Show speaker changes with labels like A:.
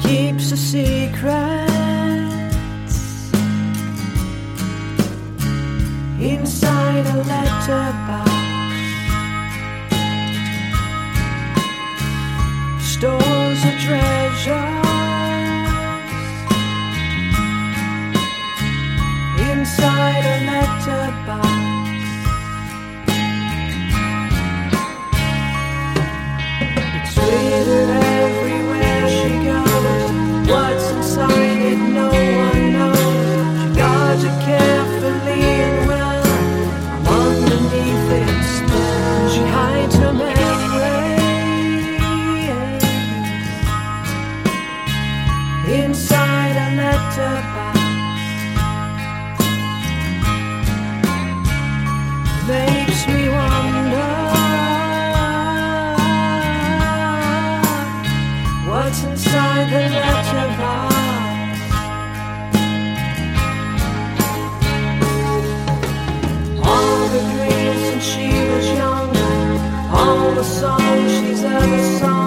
A: keeps a secret inside a letterbox, stores a treasure inside a letterbox. It's with her everywhere she goes. What's inside it no one knows. She guards it carefully and well. Underneath it she hides her memories inside a letterbox. Makes me wonder what's inside the letterbox. All the dreams since she was young, all the songs she's ever sung.